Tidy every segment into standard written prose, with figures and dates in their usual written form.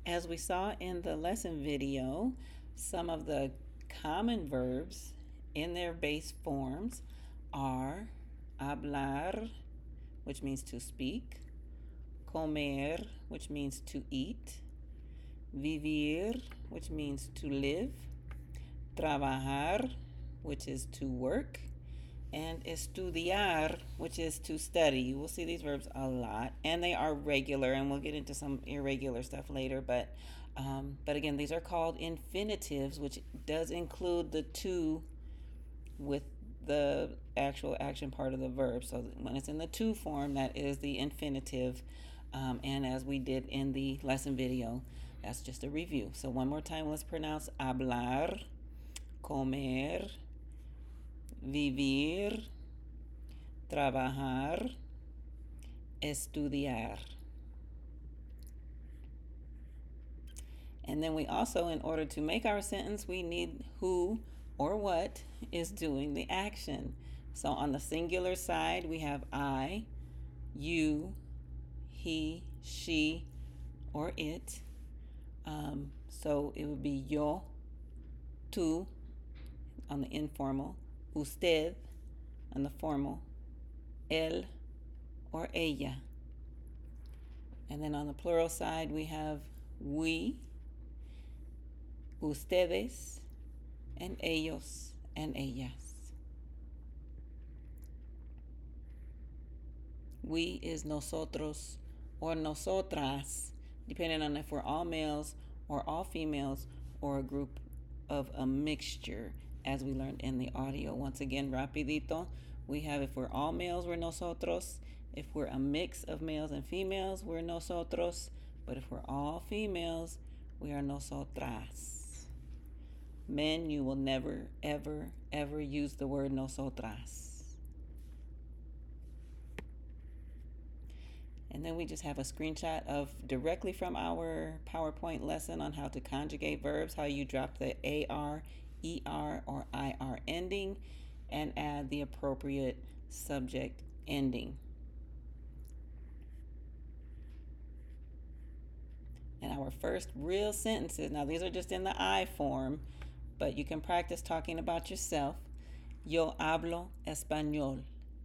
As we saw in the lesson video, some of the common verbs in their base forms are hablar, which means to speak, comer, which means to eat, vivir, which means to live, trabajar, which is to work, and estudiar, which is to study. You will see these verbs a lot, and they are regular, and we'll get into some irregular stuff later. But again, these are called infinitives, which does include the to with the actual action part of the verb. So when it's in the to form, that is the infinitive. And as we did in the lesson video, that's just a review. So one more time, let's pronounce hablar, comer, vivir, trabajar, estudiar. And then we also, in order to make our sentence, we need who or what is doing the action. So on the singular side, we have I, you, he, she, or it. So it would be yo, tú on the informal, usted on the formal, él or ella. And then on the plural side, we have we, ustedes, and ellos and ellas. We is nosotros or nosotras, depending on if we're all males or all females or a group of a mixture, as we learned in the audio. Once again, rapidito, we have if we're all males, we're nosotros. If we're a mix of males and females, we're nosotros. But if we're all females, we are nosotras. Men, you will never, ever, ever use the word nosotras. And then we just have a screenshot of directly from our PowerPoint lesson on how to conjugate verbs, how you drop the AR, ER, or IR ending and add the appropriate subject ending. And our first real sentences, now these are just in the I form, but you can practice talking about yourself. Yo hablo español.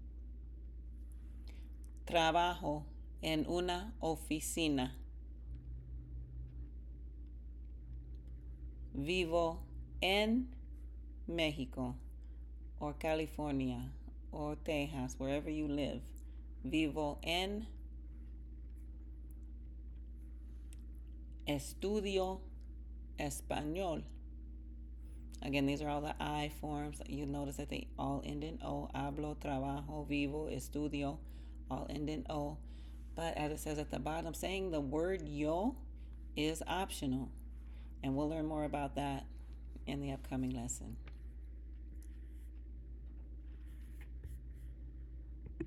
Trabajo en una oficina. Vivo en México or California or Texas, wherever you live. Vivo en. Estudio español. Again, these are all the I forms. You notice that they all end in O. Hablo, trabajo, vivo, estudio, all end in O. But as it says at the bottom, saying the word yo is optional. And we'll learn more about that in the upcoming lesson.